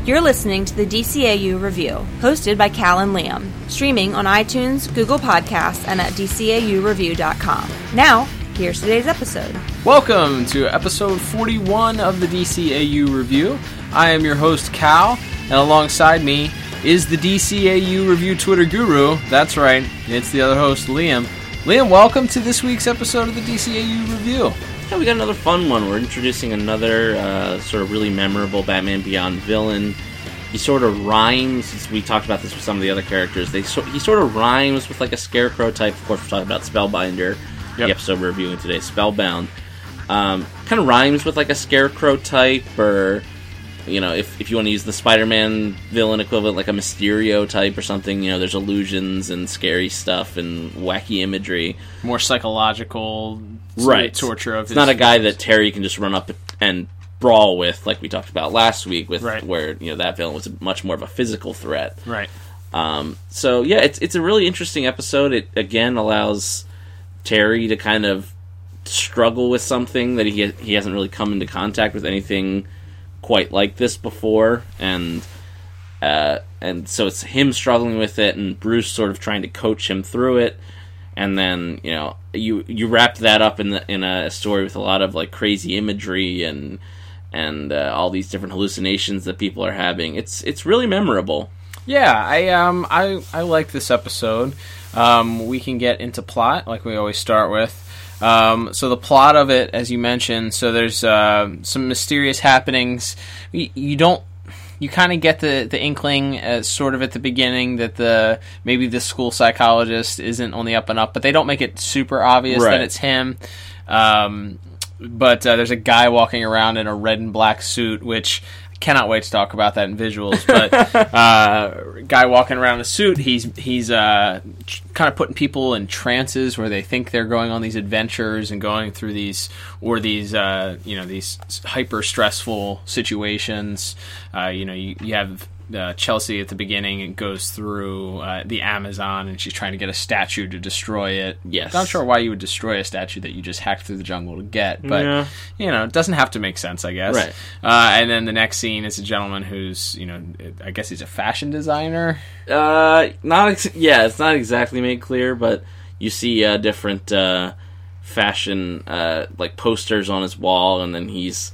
You're listening to the DCAU Review, hosted by Cal and Liam, streaming on iTunes, Google Podcasts, and at DCAUreview.com. Now, here's today's episode. Welcome to episode 41 of the DCAU Review. I am your host, Cal, and alongside me is the DCAU Review Twitter guru. That's right, it's the other host, Liam. Liam, welcome to this week's episode of the DCAU Review. Yeah, we got another fun one. We're introducing another sort of really memorable Batman Beyond villain. He sort of rhymes, we talked about this with some of the other characters, he sort of rhymes with like a Scarecrow type. Of course, we're talking about Spellbinder, the episode we're reviewing today, Spellbound. Kind of rhymes with like a Scarecrow type, or, you know, if you want to use the Spider-Man villain equivalent, like a Mysterio type or something, you know, there's illusions and scary stuff and wacky imagery. More psychological torture of his... It's not a guy that Terry can just run up and brawl with, like we talked about last week, with where, you know, that villain was much more of a physical threat. Right. So, yeah, it's a really interesting episode. It, again, allows Terry to kind of struggle with something that he hasn't really come into contact with anything quite like this before, and so it's him struggling with it, and Bruce sort of trying to coach him through it, and then, you know, you wrap that up in a story with a lot of like crazy imagery and all these different hallucinations that people are having. It's really memorable. Yeah, I like this episode. We can get into plot like we always start with. So the plot of it, as you mentioned, so there's some mysterious happenings. You kind of get the inkling sort of at the beginning that maybe the school psychologist isn't on the up and up, but they don't make it super obvious that it's him. But there's a guy walking around in a red and black suit, which I cannot wait to talk about that in visuals. But guy walking around in a suit, he's kind of putting people in trances where they think they're going on these adventures and going through these hyper stressful situations. You have Chelsea at the beginning and goes through the Amazon, and she's trying to get a statue to destroy it. Yes. Not sure why you would destroy a statue that you just hacked through the jungle to get, but it doesn't have to make sense, I guess. Right. And then the next scene is a gentleman who's, I guess he's a fashion designer. It's not exactly made clear, but you see different fashion like posters on his wall, and then he's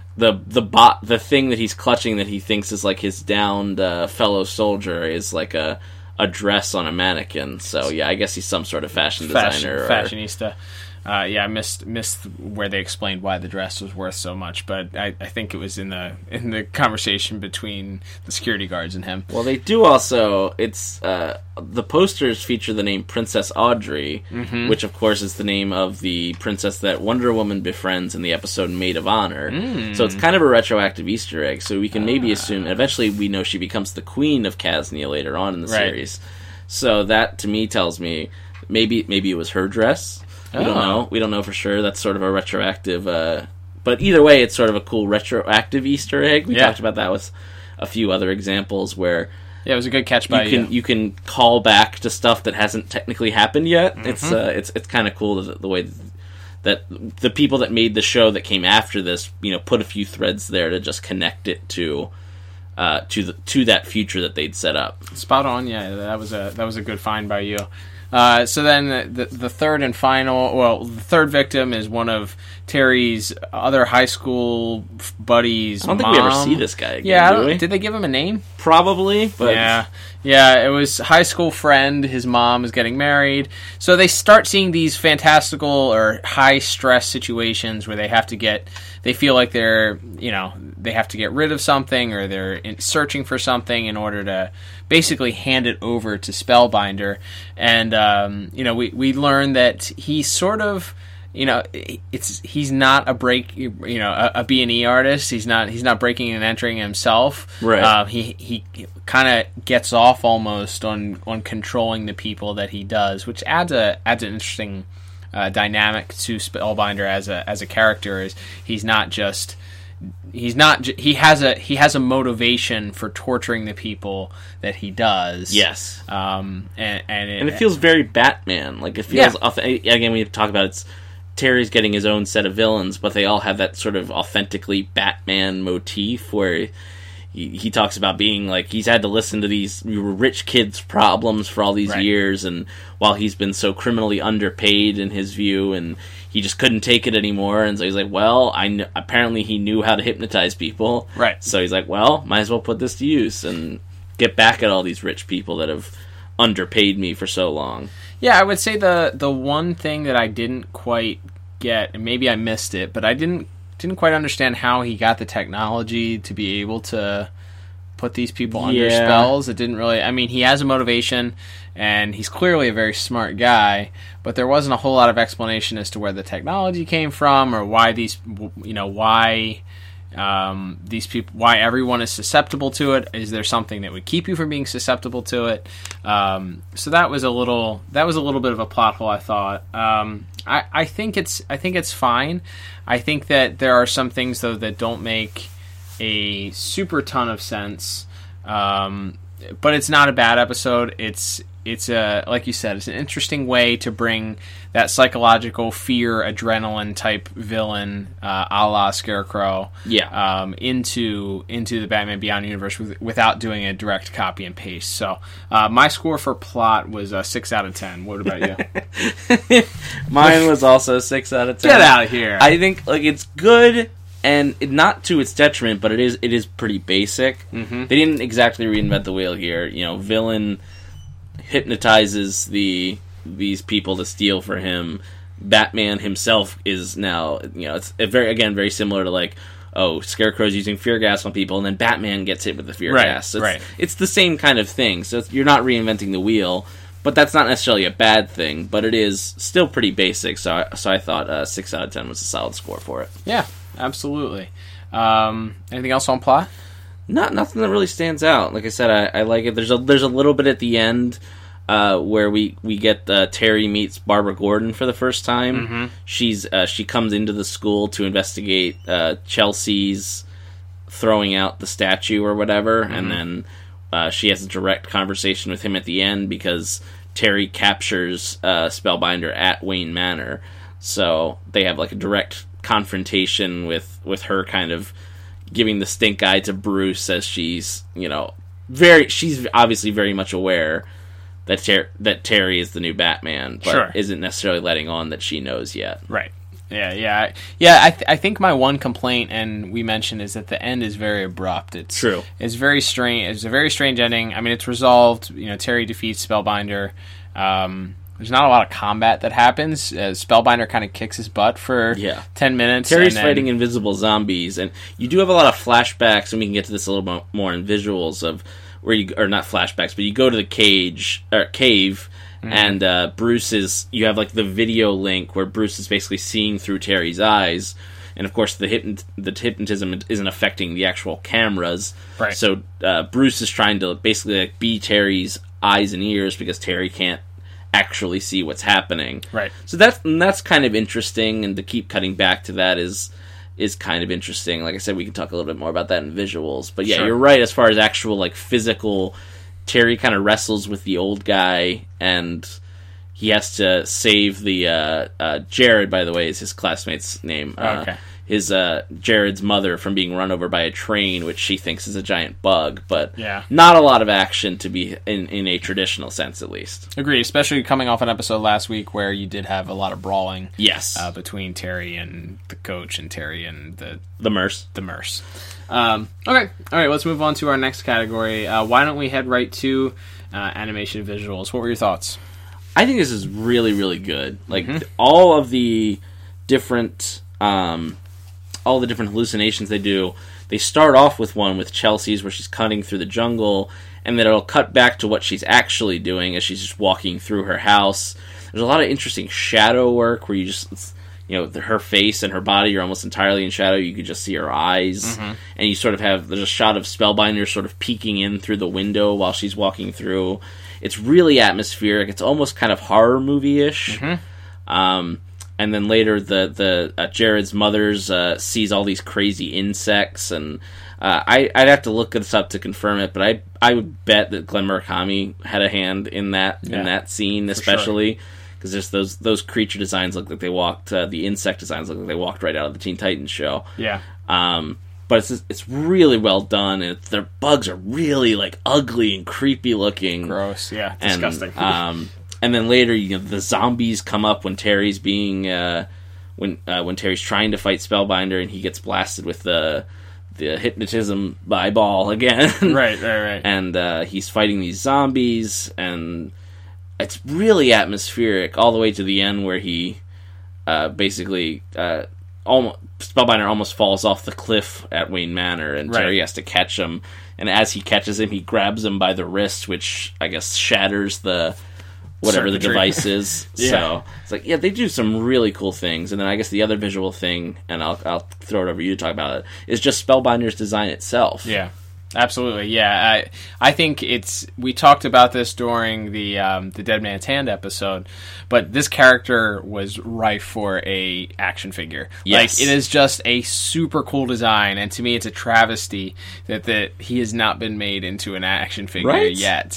the thing that he's clutching that he thinks is like his downed fellow soldier is like a dress on a mannequin. So yeah, I guess he's some sort of fashion designer, fashionista. I missed where they explained why the dress was worth so much, but I think it was in the conversation between the security guards and him. Well, they do also. It's the posters feature the name Princess Audrey, which of course is the name of the princess that Wonder Woman befriends in the episode Maid of Honor. So it's kind of a retroactive Easter egg. So we can maybe assume. Eventually, we know she becomes the Queen of Kaznia later on in the series. So that to me tells me maybe it was her dress. We don't know. We don't know for sure. That's sort of a retroactive... but either way, it's sort of a cool retroactive Easter egg. We talked about that with a few other examples where... Yeah, it was a good catch by you. You can call back to stuff that hasn't technically happened yet. It's kind of cool the way that the people that made the show that came after this, put a few threads there to just connect it to that future that they'd set up. Spot on. Yeah, that was a good find by you. So then the third and final, the third victim is one of Terry's other high school buddies' mom. I don't think we ever see this guy again, do we? Did they give him a name? Probably, but... Yeah, it was high school friend, his mom is getting married. So they start seeing these fantastical or high-stress situations where they feel like they have to get rid of something, or they're searching for something in order to basically hand it over to Spellbinder. And, we learn that he's sort of... he's not a a B&E artist. He's not breaking and entering himself. Right. He kind of gets off almost on controlling the people that he does, which adds an interesting dynamic to Spellbinder as a character. Is he has a motivation for torturing the people that he does. Yes. And it feels very Batman. Like, it feels again, we talk about it's Terry's getting his own set of villains, but they all have that sort of authentically Batman motif where he talks about being like he's had to listen to these rich kids' problems for all these years, and while he's been so criminally underpaid in his view, and he just couldn't take it anymore, and so he's like, well, apparently he knew how to hypnotize people, right? So he's like, well, might as well put this to use and get back at all these rich people that have underpaid me for so long. Yeah, I would say the one thing that I didn't quite get, and maybe I missed it, but I didn't quite understand how he got the technology to be able to put these people under spells. It didn't really... I mean, he has a motivation, and he's clearly a very smart guy, but there wasn't a whole lot of explanation as to where the technology came from, or why these people, why everyone is susceptible to it. Is there something that would keep you from being susceptible to it? So that was a little bit of a plot hole, I thought. I think it's fine. I think that there are some things though that don't make a super ton of sense. But it's not a bad episode. It's a, like you said, it's an interesting way to bring that psychological fear, adrenaline type villain, a la Scarecrow, into the Batman Beyond universe without doing a direct copy and paste. So my score for plot was 6 out of 10. What about you? Mine was also 6 out of 10. Get out of here. I think it's good. And not to its detriment, but it is pretty basic. Mm-hmm. They didn't exactly reinvent the wheel here. Villain hypnotizes these people to steal for him. Batman himself is now, it's very similar to like, Scarecrow's using fear gas on people, and then Batman gets hit with the fear gas. So it's the same kind of thing. So you're not reinventing the wheel, but that's not necessarily a bad thing. But it is still pretty basic. So I thought 6 out of 10 was a solid score for it. Yeah. Absolutely. Anything else on plot? Nothing that really stands out. Like I said, I like it. There's a little bit at the end where we get Terry meets Barbara Gordon for the first time. Mm-hmm. She comes into the school to investigate Chelsea's throwing out the statue or whatever, and then she has a direct conversation with him at the end because Terry captures Spellbinder at Wayne Manor. So they have like a direct confrontation with her kind of giving the stink eye to Bruce as she's she's obviously very much aware that Terry is the new Batman, but isn't necessarily letting on that she knows yet. Right. I think my one complaint, and we mentioned, is that the end is very abrupt. It's true. It's very strange. It's a very strange ending. I mean, it's resolved. Terry defeats Spellbinder. There's not a lot of combat that happens. Spellbinder kind of kicks his butt for 10 minutes. Terry's fighting invisible zombies, and you do have a lot of flashbacks, and we can get to this a little more in visuals of where or not flashbacks, but you go to the cave, and you have like the video link where Bruce is basically seeing through Terry's eyes, and of course the hypnotism isn't affecting the actual cameras. Right. So Bruce is trying to basically like be Terry's eyes and ears because Terry can't actually see what's happening. Right. So that's kind of interesting, and to keep cutting back to that is kind of interesting. Like I said, we can talk a little bit more about that in visuals. But yeah, You're right as far as actual like physical. Terry kind of wrestles with the old guy, and he has to save the Jared, by the way, is his classmate's name. Okay. His Jared's mother from being run over by a train, which she thinks is a giant bug, but not a lot of action to be in a traditional sense, at least. Agreed, especially coming off an episode last week where you did have a lot of brawling. Yes, between Terry and the coach, and Terry and the Merce. Okay, all right. Let's move on to our next category. Why don't we head right to animation visuals? What were your thoughts? I think this is really, really good. Like all of the different. All the different hallucinations they do, they start off with one with Chelsea's where she's cutting through the jungle, and then it'll cut back to what she's actually doing as she's just walking through her house. There's a lot of interesting shadow work where you just, her face and her body are almost entirely in shadow. You could just see her eyes, and you sort of there's a shot of Spellbinder sort of peeking in through the window while she's walking through. It's really atmospheric. It's almost kind of horror movie-ish. And then later, the Jared's mother's sees all these crazy insects, and I'd have to look this up to confirm it, but I would bet that Glenn Murakami had a hand in that scene, especially because just those creature designs look like they walked. The insect designs look like they walked right out of the Teen Titans show. Yeah. but it's really well done, and their bugs are really like ugly and creepy looking. Gross, yeah, disgusting. And then later, the zombies come up when Terry's being when Terry's trying to fight Spellbinder, and he gets blasted with the hypnotism eyeball again. Right. And he's fighting these zombies, and it's really atmospheric all the way to the end, where he basically Spellbinder almost falls off the cliff at Wayne Manor, and Terry has to catch him. And as he catches him, he grabs him by the wrist, which I guess shatters the whatever the device is. So it's like, they do some really cool things. And then I guess the other visual thing, and I'll throw it over to you to talk about it, is just Spellbinder's design itself. Yeah. Absolutely, yeah. I think we talked about this during the Dead Man's Hand episode, but this character was rife for a action figure. Yes. Like, it is just a super cool design, and to me, it's a travesty that he has not been made into an action figure yet.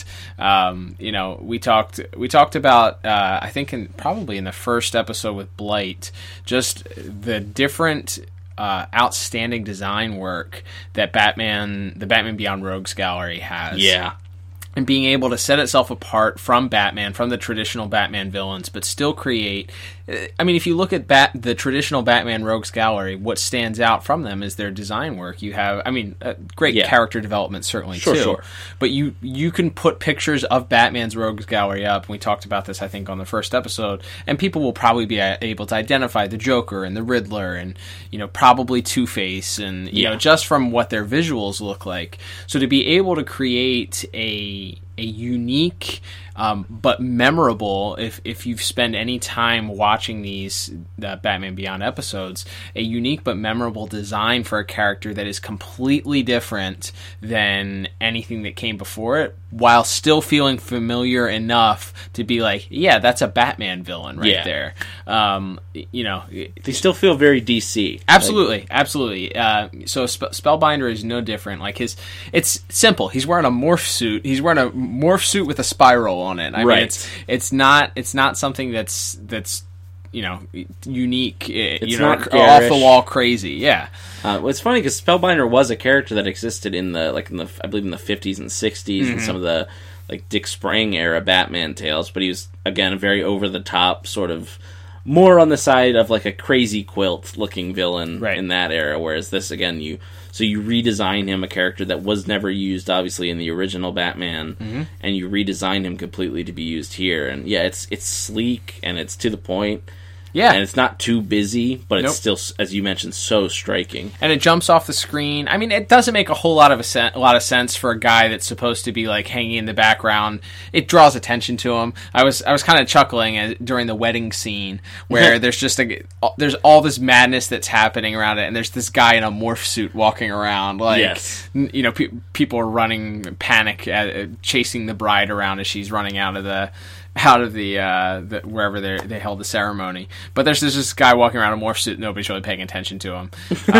We talked about I think probably in the first episode with Blight, just the different outstanding design work that the Batman Beyond Rogues Gallery has. Yeah. And being able to set itself apart from Batman, from the traditional Batman villains, but still create... I mean, if you look at the traditional Batman Rogues Gallery, what stands out from them is their design work. You have, great character development, certainly, too. Sure. But you can put pictures of Batman's Rogues Gallery up, and we talked about this, I think, on the first episode, and people will probably be able to identify the Joker and the Riddler and, probably Two-Face, and, just from what their visuals look like. So to be able to create a unique but memorable, if you've spent any time watching these Batman Beyond episodes, a unique but memorable design for a character that is completely different than anything that came before it, while still feeling familiar enough to be like, yeah, that's a Batman villain there. They still feel very DC. Absolutely. So Spellbinder is no different. Like it's simple. He's wearing a morph suit. He's wearing a morph suit with a spiral on it. I mean, it's not something that's unique. It's not off the wall crazy. Yeah. Well, it's funny because Spellbinder was a character that existed in the I believe in the 50s and 60s and some of the like Dick Sprang era Batman tales, but he was again a very over the top sort of more on the side of like a Crazy Quilt looking villain in that era, whereas this again you redesign him, a character that was never used obviously in the original Batman, and you redesign him completely to be used here. And it's sleek and it's to the point. Yeah. And it's not too busy, but it's still, as you mentioned, so striking. And it jumps off the screen. I mean, it doesn't make a whole lot of sense for a guy that's supposed to be like hanging in the background. It draws attention to him. I was kind of chuckling during the wedding scene where there's just there's all this madness that's happening around it, and there's this guy in a morph suit walking around. Like, people are running panic, chasing the bride around as she's running out of the wherever they held the ceremony. But there's this guy walking around in a morph suit, nobody's really paying attention to him.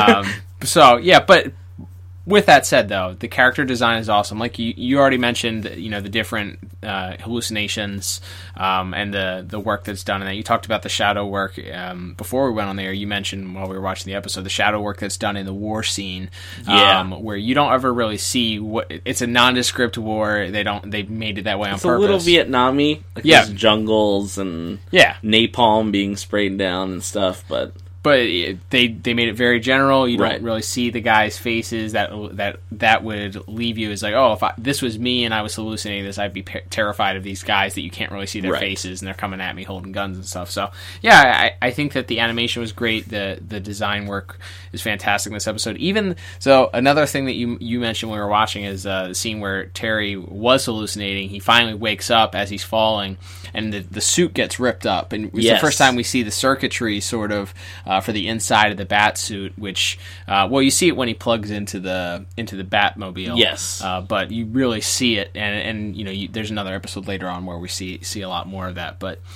But with that said, though, the character design is awesome. Like you already mentioned, the different hallucinations and the work that's done in that. You talked about the shadow work before we went on there. You mentioned while we were watching the episode the shadow work that's done in the war scene, where you don't ever really see what it's a nondescript war. They made it that way on purpose. It's a little Vietnam-y, like there's jungles and napalm being sprayed down and stuff, but they made it very general. You don't really see the guys' faces. That would leave you as like, oh, if this was me and I was hallucinating this, I'd be terrified of these guys that you can't really see their faces and they're coming at me holding guns and stuff. So I think that the animation was great. The design work is fantastic in this episode. Even so, another thing that you mentioned when we were watching is the scene where Terry was hallucinating. He finally wakes up as he's falling, and the suit gets ripped up, and it's the first time we see the circuitry sort of for the inside of the bat suit, which you see it when he plugs into the Batmobile. Yes, but you really see it, and there's another episode later on where we see a lot more of that. But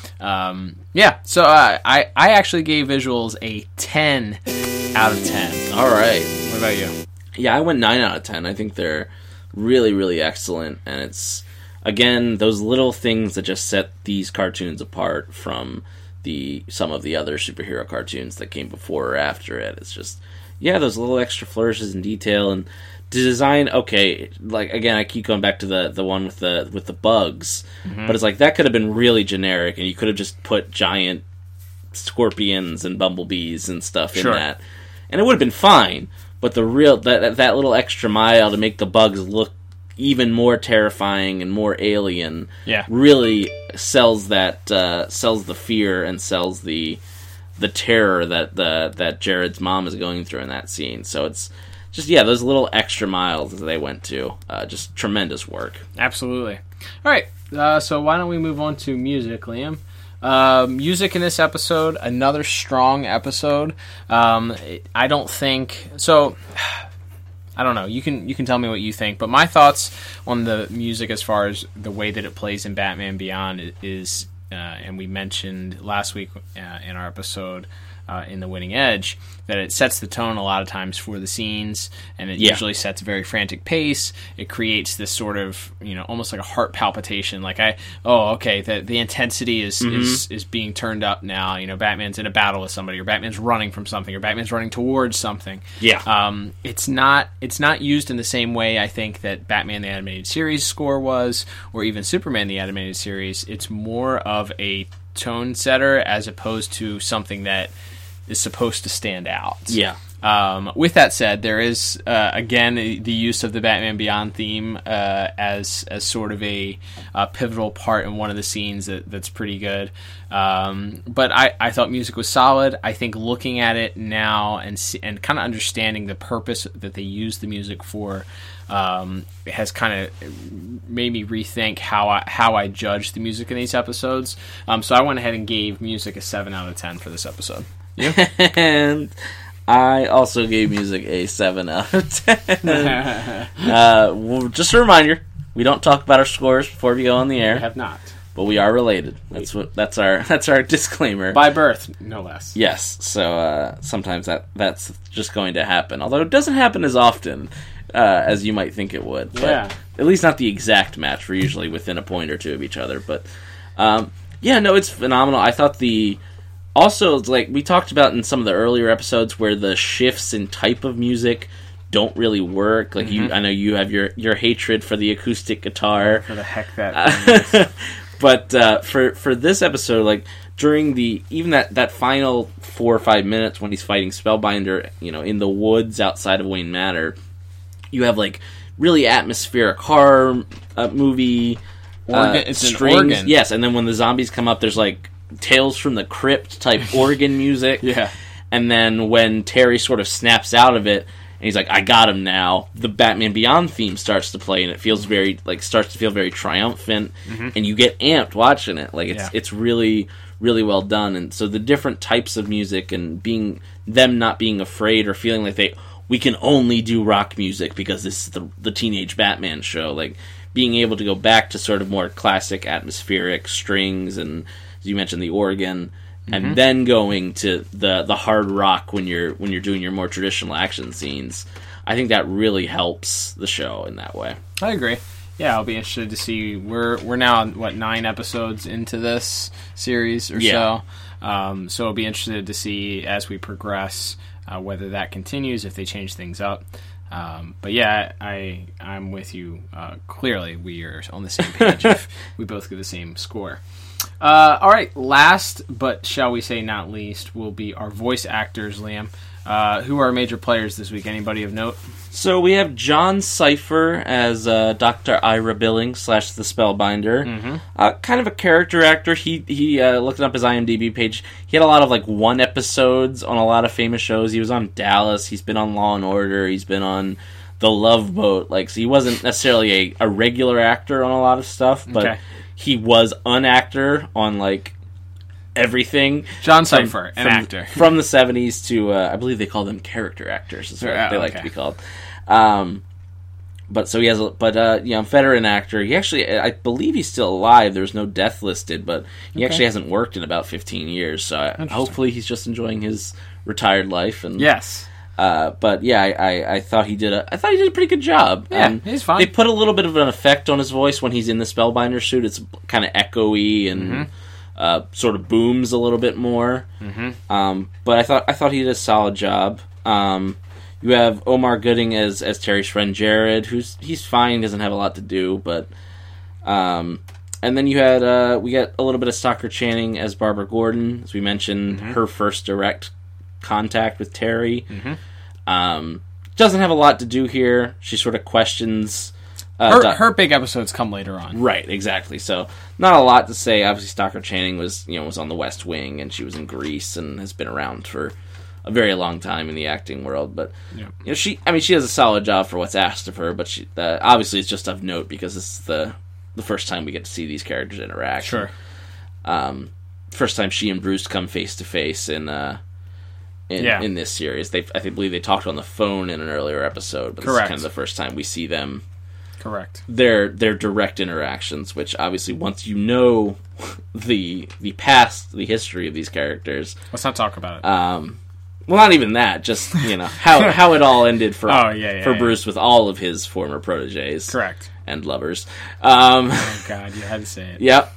so I actually gave visuals a 10 out of 10. All right, what about you? Yeah, I went 9 out of 10. I think they're really, really excellent, and it's again those little things that just set these cartoons apart from some of the other superhero cartoons that came before or after it. It's just yeah, those little extra flourishes in detail and design. Okay, like again, I keep going back to the one with the bugs, but it's like that could have been really generic, and you could have just put giant scorpions and bumblebees and stuff in that, and it would have been fine. But the real that little extra mile to make the bugs look even more terrifying and more alien, really sells the fear and sells the terror that Jared's mom is going through in that scene. So it's just those little extra miles that they went to, just tremendous work. Absolutely. All right, so why don't we move on to music, Liam? Music in this episode, another strong episode. I don't think so. I don't know. You can tell me what you think, but my thoughts on the music as far as the way that it plays in Batman Beyond is, and we mentioned last week in our episode in The Winning Edge, that it sets the tone a lot of times for the scenes, and it usually sets a very frantic pace. It creates this sort of, almost like a heart palpitation, like the intensity is being turned up now. Batman's in a battle with somebody, or Batman's running from something, or Batman's running towards something. It's not used in the same way, I think, that Batman the Animated Series score was, or even Superman the Animated Series. It's more of a tone setter as opposed to something that is supposed to stand out. With that said, there is again the use of the Batman Beyond theme as sort of a pivotal part in one of the scenes that's pretty good. But I thought music was solid. I think looking at it now and kind of understanding the purpose that they use the music for has kind of made me rethink how I judge the music in these episodes. So I went ahead and gave music a 7 out of 10 for this episode. You? And I also gave music a 7 out of 10. Just a reminder, we don't talk about our scores before we go on the air. We have not. But we are related. That's our disclaimer. By birth, no less. Yes. So sometimes that's just going to happen. Although it doesn't happen as often as you might think it would. But at least not the exact match. We're usually within a point or two of each other. But it's phenomenal. I thought also, like we talked about in some of the earlier episodes, where the shifts in type of music don't really work. Like I know you have your hatred for the acoustic guitar. For the heck that. But for this episode, like during that final 4 or 5 minutes when he's fighting Spellbinder, in the woods outside of Wayne Manor, you have like really atmospheric horror movie it's strings. An organ. Yes, and then when the zombies come up, there's like Tales from the Crypt type organ music. And then when Terry sort of snaps out of it and he's like, I got him now, the Batman Beyond theme starts to play, and it feels starts to feel very triumphant, and you get amped watching it. Like it's really, really well done. And so the different types of music and them not being afraid or feeling like we can only do rock music because this is the Teenage Batman show, like being able to go back to sort of more classic atmospheric strings and, as you mentioned, the organ, and then going to the hard rock when you're doing your more traditional action scenes. I think that really helps the show in that way. I agree. Yeah, I'll be interested to see. We're now 9 episodes into this series or so. So I'll be interested to see as we progress whether that continues, if they change things up. But yeah, I'm with you. Clearly, we are on the same page if we both get the same score. All right, last but shall we say not least will be our voice actors, Liam. Who are our major players this week? Anybody of note? So we have John Cipher as Dr. Ira Billings / the Spellbinder. Kind of a character actor. He looking up his IMDb page, he had a lot of like 1 episodes on a lot of famous shows. He was on Dallas. He's been on Law and Order. He's been on The Love Boat. Like, so he wasn't necessarily a regular actor on a lot of stuff, but he was an actor on like everything. John Cipher, an actor from the 70s to I believe they call them character actors. Is what they like to be called. But so he has, veteran actor. He actually, I believe he's still alive. There's no death listed, but he actually hasn't worked in about 15 years. So hopefully he's just enjoying his retired life. And but yeah, I thought he did a pretty good job. Yeah, he's fine. They put a little bit of an effect on his voice when he's in the Spellbinder suit. It's kind of echoey and sort of booms a little bit more. But I thought he did a solid job. You have Omar Gooding as Terry's friend Jared, he's fine, doesn't have a lot to do, but and then you had we got a little bit of Stockard Channing as Barbara Gordon, as we mentioned, her first direct contact with Terry. Doesn't have a lot to do here. She sort of questions. Her big episodes come later on. Right, exactly. So not a lot to say. Obviously, Stockard Channing was on the West Wing, and she was in Grease and has been around for a very long time in the acting world. But she does a solid job for what's asked of her. But she obviously it's just of note because this is the first time we get to see these characters interact. Sure. First time she and Bruce come face to face in this series. I believe they talked on the phone in an earlier episode, but this is kind of the first time we see them. Correct. Their direct interactions, which obviously once you know the past, the history of these characters. Let's not talk about it. Well, not even that. Just how it all ended for Bruce with all of his former proteges. Correct. And lovers. Oh God, you had to say it. Yep.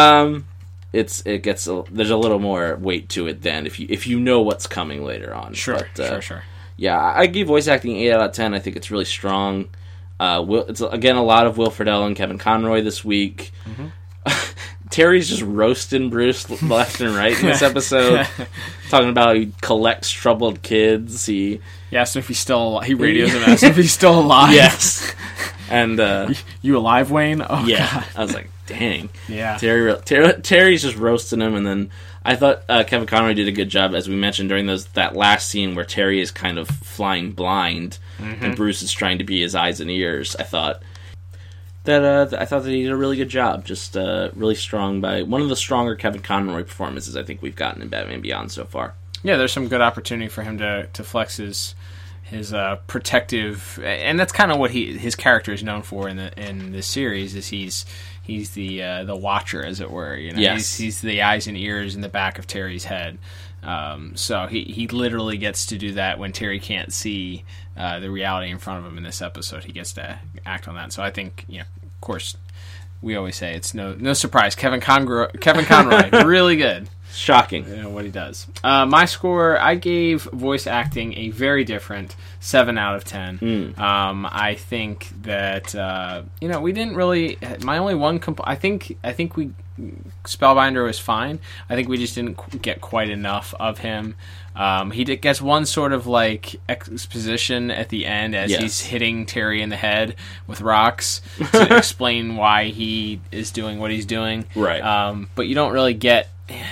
There's a little more weight to it then if you know what's coming later on. Sure. Yeah, I give voice acting 8 out of 10. I think it's really strong. It's again a lot of Will Friedle and Kevin Conroy this week. Terry's just roasting Bruce left and right in this episode, talking about how he collects troubled kids. He asked him if he's still. He radios him, asked him if he's still alive. Yes, and you alive, Wayne? Oh, yeah. God. I was like, dang. Yeah, Terry's just roasting him, and then I thought Kevin Conroy did a good job, as we mentioned during that last scene where Terry is kind of flying blind, and Bruce is trying to be his eyes and ears. I thought that he did a really good job. Just really strong by one of the stronger Kevin Conroy performances I think we've gotten in Batman Beyond so far. Yeah, there's some good opportunity for him to flex his protective, and that's kind of what his character is known for in this series. Is he's the watcher, as it were. Yes. He's the eyes and ears in the back of Terry's head. So he literally gets to do that when Terry can't see the reality in front of him in this episode. He gets to act on that. So I think, of course, we always say it's no surprise. Kevin Conroy, really good. Shocking. What he does. My score, I gave voice acting a very different 7 out of 10. I think that we didn't really. My only one. I think we. Spellbinder was fine. I think we just didn't get quite enough of him. He gets one sort of like exposition at the end as he's hitting Terry in the head with rocks to explain why he is doing what he's doing. Right. But you don't really get.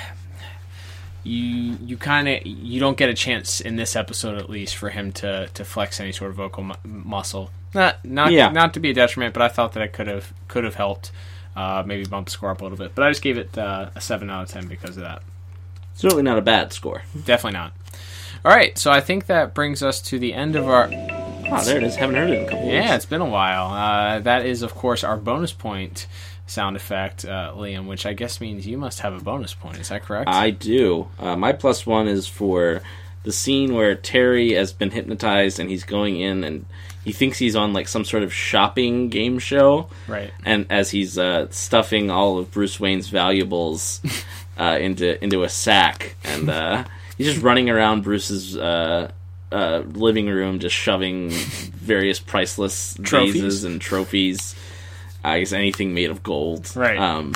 You don't get a chance in this episode, at least, for him to flex any sort of vocal muscle. Not to be a detriment, but I thought that it could have helped. Maybe bump the score up a little bit. But I just gave it a 7 out of 10 because of that. Certainly not a bad score. Definitely not. All right, so I think that brings us to the end of our... Oh, there it is. Haven't heard it in a couple weeks. Yeah, it's been a while. That is, of course, our bonus point sound effect, Liam, which I guess means you must have a bonus point. Is that correct? I do. My +1 is for the scene where Terry has been hypnotized and he's going in and he thinks he's on like some sort of shopping game show. Right. And as he's stuffing all of Bruce Wayne's valuables into a sack, and he's just running around Bruce's living room, just shoving various priceless vases and trophies. I guess anything made of gold. Right.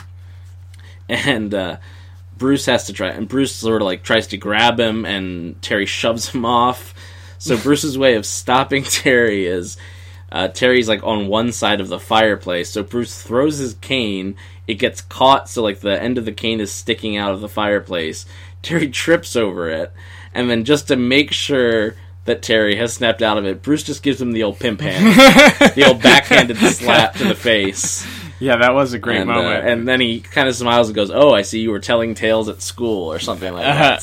And Bruce has to try, and Bruce sort of like tries to grab him, and Terry shoves him off. So Bruce's way of stopping Terry is Terry's like on one side of the fireplace. So Bruce throws his cane. It gets caught, so like the end of the cane is sticking out of the fireplace. Terry trips over it, and then just to make sure that Terry has snapped out of it, Bruce just gives him the old pimp hand, the old backhanded slap to the face. Yeah, that was a great moment. And then he kind of smiles and goes, "Oh, I see you were telling tales at school," or something like that.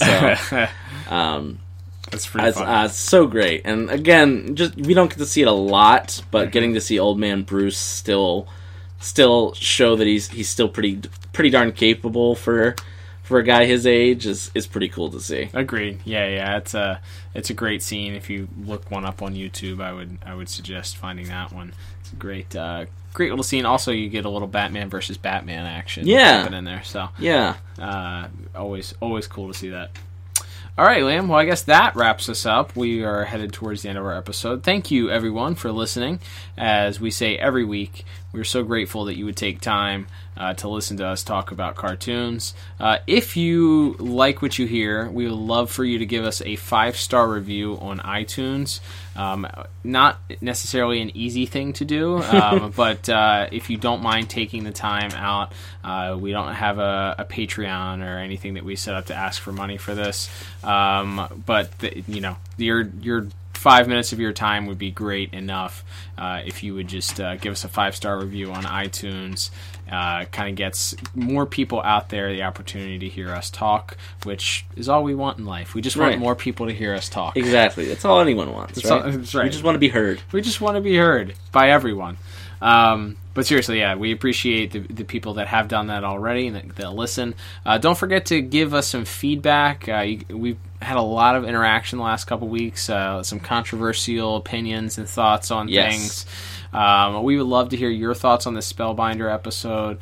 So, that's pretty fun. It's so great. And again, just we don't get to see it a lot, but getting to see Old Man Bruce still show that he's still pretty darn capable for a guy his age is pretty cool to see. Agreed. Yeah. It's a great scene. If you look one up on YouTube, I would suggest finding that one. It's a great little scene. Also, you get a little Batman versus Batman action. Yeah. In there. So yeah. Always cool to see that. All right, Liam. Well, I guess that wraps us up. We are headed towards the end of our episode. Thank you, everyone, for listening. As we say every week, we're so grateful that you would take time to listen to us talk about cartoons. If you like what you hear, we would love for you to give us a 5-star review on iTunes. Not necessarily an easy thing to do, but if you don't mind taking the time out, we don't have a Patreon or anything that we set up to ask for money for this. But your 5 minutes of your time would be great enough if you would just give us a 5-star review on iTunes. Kind of gets more people out there the opportunity to hear us talk, which is all we want in life. We just want more people to hear us talk. Exactly. That's all anyone wants, right? That's right. We just want to be heard. We just want to be heard by everyone. But seriously, yeah, we appreciate the people that have done that already and that listen. Don't forget to give us some feedback. We've had a lot of interaction the last couple weeks, some controversial opinions and thoughts on things. We would love to hear your thoughts on the Spellbinder episode.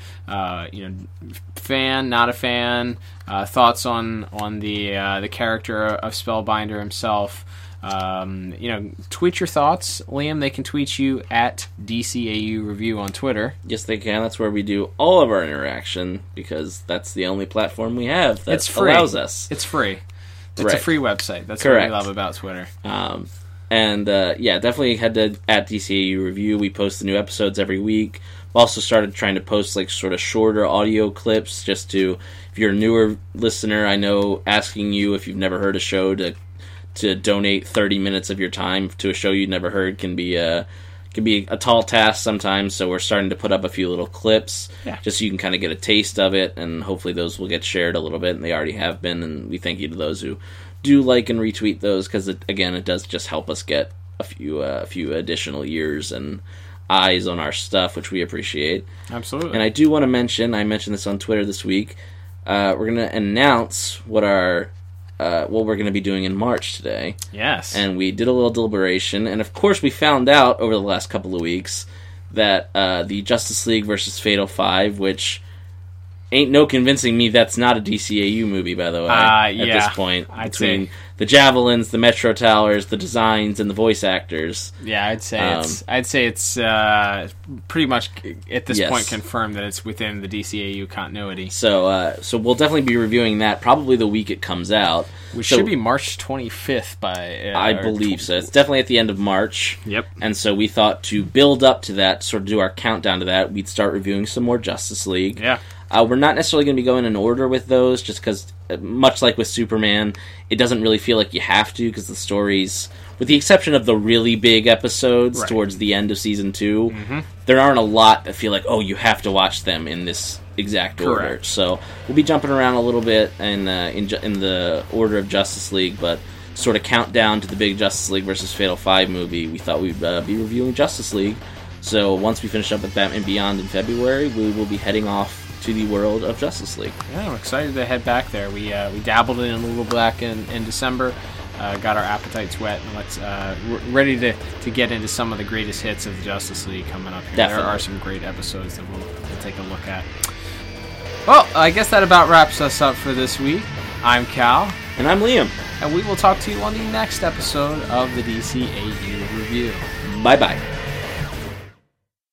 Fan, not a fan, thoughts on the character of Spellbinder himself. Tweet your thoughts, Liam. They can tweet you at DCAU Review on Twitter. Yes, they can. That's where we do all of our interaction because that's the only platform we have that allows us. It's free. It's a free website. That's what we love about Twitter. Definitely head to at DCAU Review. We post the new episodes every week. We've also started trying to post like sort of shorter audio clips just to, if you're a newer listener, I know asking you if you've never heard a show to donate 30 minutes of your time to a show you've never heard can be a tall task sometimes, so we're starting to put up a few little clips just so you can kind of get a taste of it, and hopefully those will get shared a little bit, and they already have been, and we thank you to those who do like and retweet those, because it does just help us get a few additional ears and eyes on our stuff, which we appreciate. Absolutely. And I do want to mention, I mentioned this on Twitter this week, we're going to announce what we're going to be doing in March today. Yes. And we did a little deliberation, and of course we found out over the last couple of weeks that the Justice League versus Fatal 5, which ain't no convincing me that's not a DCAU movie, by the way, at this point. Between the Javelins, the Metro Towers, the designs, and the voice actors. Yeah, I'd say it's pretty much at this point confirmed that it's within the DCAU continuity. So we'll definitely be reviewing that probably the week it comes out. Which should be March 25th by... I believe so. It's definitely at the end of March. Yep. And so we thought to build up to that, sort of do our countdown to that, we'd start reviewing some more Justice League. Yeah. We're not necessarily going to be going in order with those, just because, much like with Superman, it doesn't really feel like you have to, because the stories, with the exception of the really big episodes towards the end of Season 2, there aren't a lot that feel like, oh, you have to watch them in this exact order. So we'll be jumping around a little bit in the order of Justice League, but sort of countdown to the big Justice League versus Fatal 5 movie, we thought we'd be reviewing Justice League. So once we finish up with Batman Beyond in February, we will be heading off to the world of Justice League. Yeah, I'm excited to head back there. We dabbled in a little black in December, got our appetites wet, and let's ready to get into some of the greatest hits of the Justice League coming up here. Definitely. There are some great episodes that we'll take a look at. Well, I guess that about wraps us up for this week. I'm Cal. And I'm Liam. And we will talk to you on the next episode of the DCAU Review. Bye-bye.